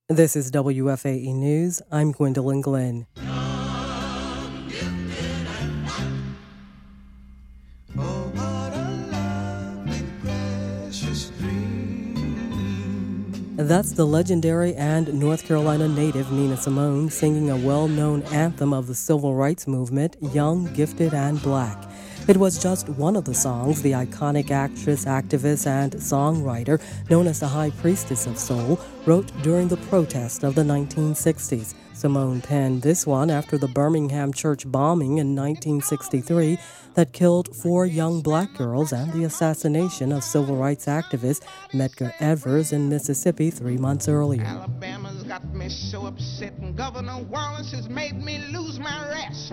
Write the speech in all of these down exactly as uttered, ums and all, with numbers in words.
This is W F A E News. I'm Gwendolyn Glenn. That's the legendary and North Carolina native Nina Simone singing a well-known anthem of the civil rights movement, Young, Gifted, and Black. It was just one of the songs the iconic actress, activist, and songwriter, known as the High Priestess of Soul, wrote during the protest of the nineteen sixties. Simone penned this one after the Birmingham church bombing in nineteen sixty-three that killed four young black girls and the assassination of civil rights activist Medgar Evers in Mississippi three months earlier. Alabama's got me so upset, and Governor Wallace has made me lose my rest.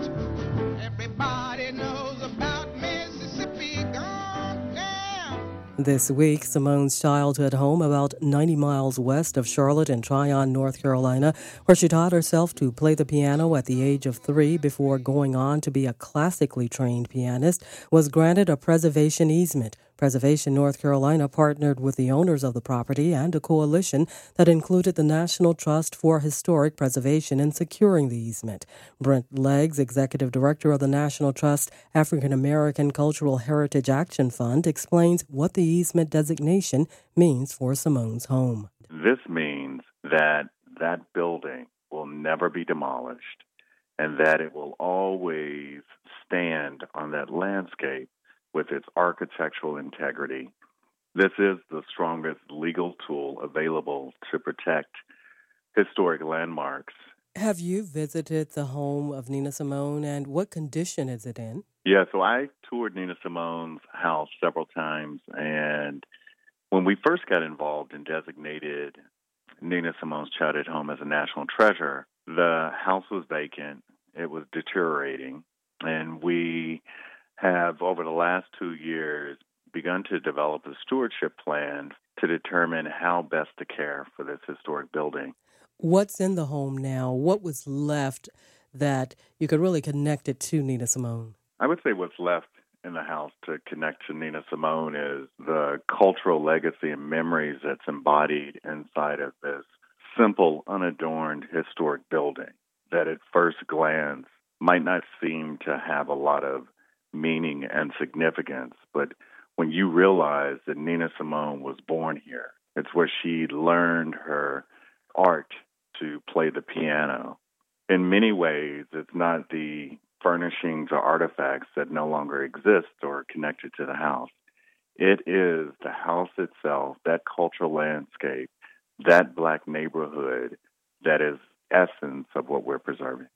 Everybody knows about Mississippi gone down. This week, Simone's childhood home about ninety miles west of Charlotte in Tryon, North Carolina, where she taught herself to play the piano at the age of three before going on to be a classically trained pianist, was granted a preservation easement. Preservation North Carolina partnered with the owners of the property and a coalition that included the National Trust for Historic Preservation in securing the easement. Brent Leggs, executive director of the National Trust African American Cultural Heritage Action Fund, explains what the easement designation means for Simone's home. This means that that building will never be demolished and that it will always stand on that landscape with its architectural integrity. This is the strongest legal tool available to protect historic landmarks. Have you visited the home of Nina Simone, and what condition is it in? Yeah, so I toured Nina Simone's house several times, and when we first got involved and designated Nina Simone's childhood home as a national treasure, the house was vacant, it was deteriorating, and we have, over the last two years, begun to develop a stewardship plan to determine how best to care for this historic building. What's in the home now? What was left that you could really connect it to Nina Simone? I would say what's left in the house to connect to Nina Simone is the cultural legacy and memories that's embodied inside of this simple, unadorned historic building that at first glance might not seem to have a lot of meaning and significance. But when you realize that Nina Simone was born here, it's where she learned her art to play the piano. In many ways, it's not the furnishings or artifacts that no longer exist or are connected to the house. It is the house itself, that cultural landscape, that black neighborhood that is essence of what we're preserving.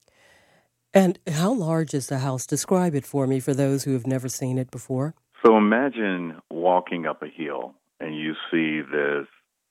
And how large is the house? Describe it for me for those who have never seen it before. So imagine walking up a hill and you see this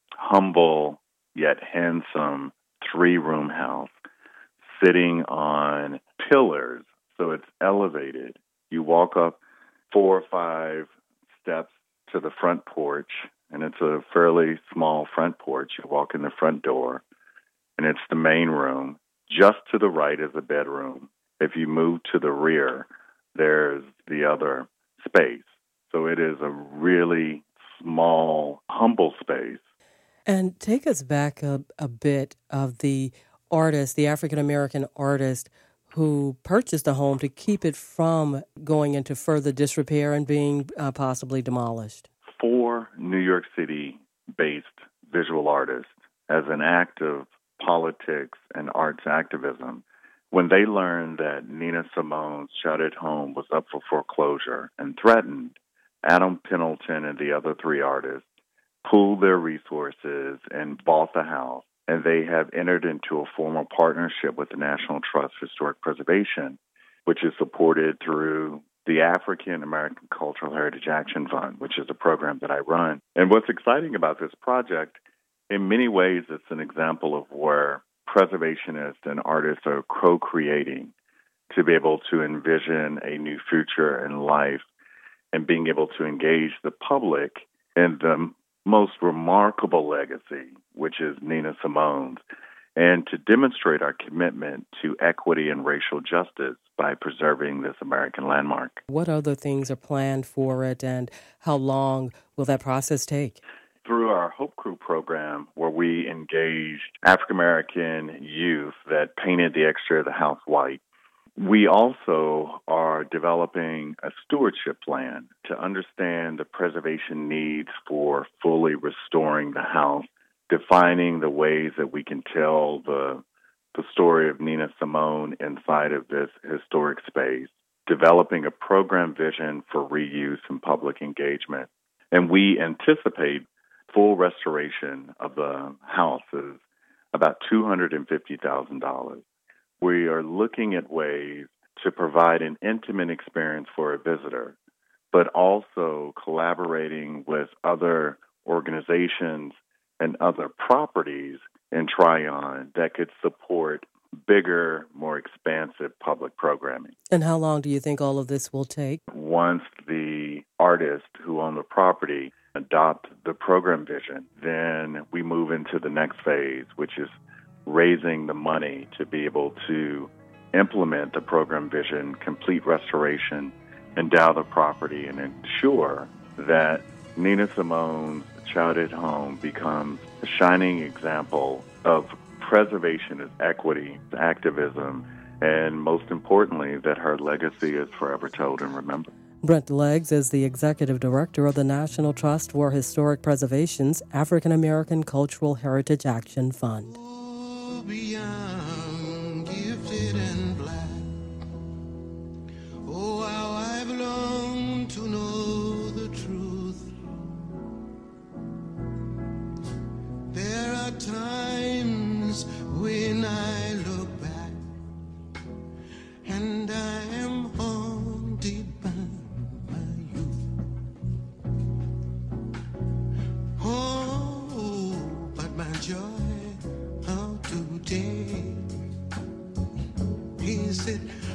humble yet handsome three-room house sitting on pillars, so it's elevated. You walk up four or five steps to the front porch, and it's a fairly small front porch. You walk in the front door, and it's the main room. Just to the right is a bedroom. If you move to the rear, there's the other space. So it is a really small, humble space. And take us back a, a bit of the artist, the African-American artist who purchased the home to keep it from going into further disrepair and being uh, possibly demolished. Four New York City-based visual artists, as an act of politics and arts activism, when they learned that Nina Simone's childhood home was up for foreclosure and threatened, Adam Pendleton and the other three artists pooled their resources and bought the house, and they have entered into a formal partnership with the National Trust for Historic Preservation, which is supported through the African American Cultural Heritage Action Fund, which is a program that I run. And what's exciting about this project, in many ways, it's an example of where preservationists and artists are co-creating to be able to envision a new future in life and being able to engage the public in the most remarkable legacy, which is Nina Simone's, and to demonstrate our commitment to equity and racial justice by preserving this American landmark. What other things are planned for it, and how long will that process take? through our Hope Crew program, where we engaged African-American youth that painted the exterior of the house white, we also are developing a stewardship plan to understand the preservation needs for fully restoring the house, defining the ways that we can tell the, the story of Nina Simone inside of this historic space, developing a program vision for reuse and public engagement. And we anticipate full restoration of the house is about two hundred fifty thousand dollars. We are looking at ways to provide an intimate experience for a visitor, but also collaborating with other organizations and other properties in Tryon that could support bigger, more expansive public programming. And how long do you think all of this will take? Once the artists who own the property adopt the program vision, then we move into the next phase, which is raising the money to be able to implement the program vision, complete restoration, endow the property, and ensure that Nina Simone's childhood home becomes a shining example of preservation as equity, activism, and most importantly, that her legacy is forever told and remembered. Brent Leggs is the executive director of the National Trust for Historic Preservation's African American Cultural Heritage Action Fund. Beyond gifted and black, oh, how I've longed to know the truth. There are times when I look back and I am haunted by my youth. Oh, but my joy of today is it